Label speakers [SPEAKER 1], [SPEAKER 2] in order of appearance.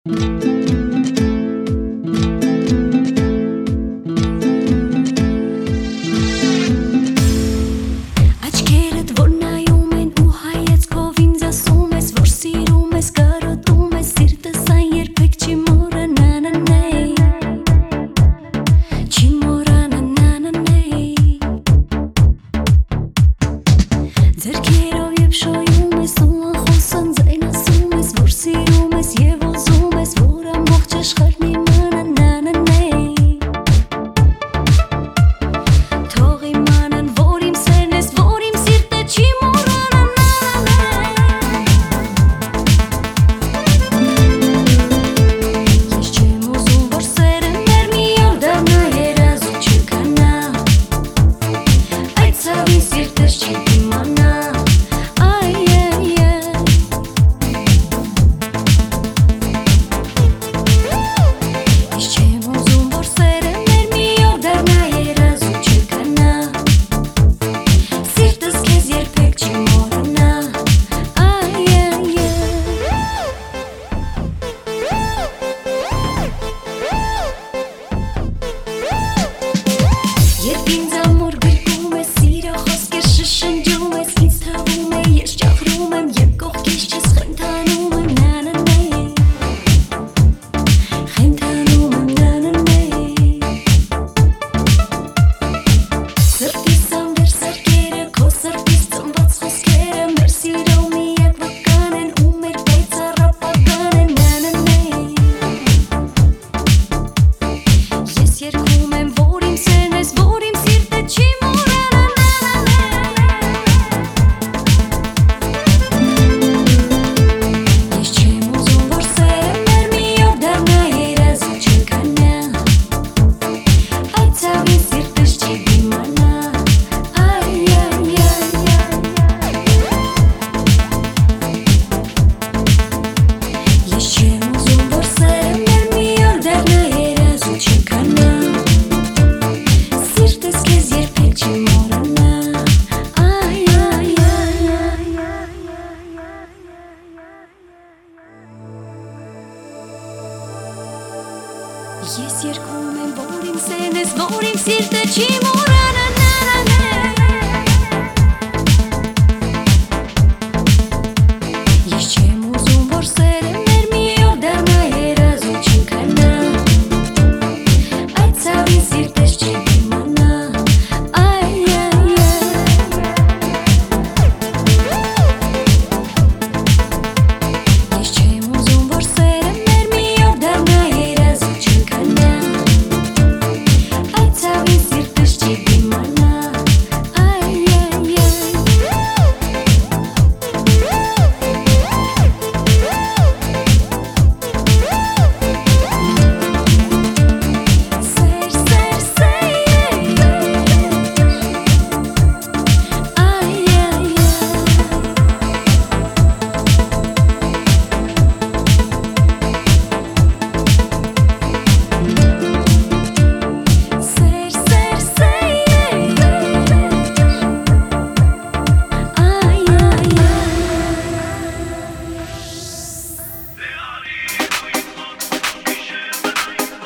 [SPEAKER 1] Աչքերդ որ նայում են ու հայացքով ինձ ասում ես, որ սիրում ես, կարոտում ես, սիրտս այն երբեք չի մոռանա, չի մոռանա, ձեռքերով երբ շոյում ես ու անխոսան ձայն ասում ես, որ սիրում ես և ուզում ես, որ ամբողջ աշխարհն իմանա, թող իմանան, որ իմ սերն ես, որ իմ սիրտը չի մոռանա, ես չեմ ուզում, որ սերը մեր մի օր դառնա երազ ու չգանա, այդ ցավին սիրտս չի իմանա. Երբ ինձ ամուր գրկում ես, սիրո խոսքեր շշնջում ես, ինձ թվում է ես ճախրում եմ և կողքից չես խենթանում եմ, խենթանում եմ, սրտիս անվեր սարքերը, քո սրտիս ծնված խոսքերը, մեր սիրո միակ վկան են ու մեր պայծառապական են, ես երգում եմ, որ իմ սերն ես, որ իմ սիրտը չի մոռանա, ես չեմ ուզում, որ սերը մեր մի օր դառնա երազ ու չգանա, այդ ցավին սիրտս չի իմանա, ես չեմ ուզում, որ սերը մեր մի օր դառնա երազ ու չգանա, սիրտս քեզ երբեք չի մոռանա, ես երգում եմ, որ իմ սերն ես, որ իմ սիրտը չի մոռանա,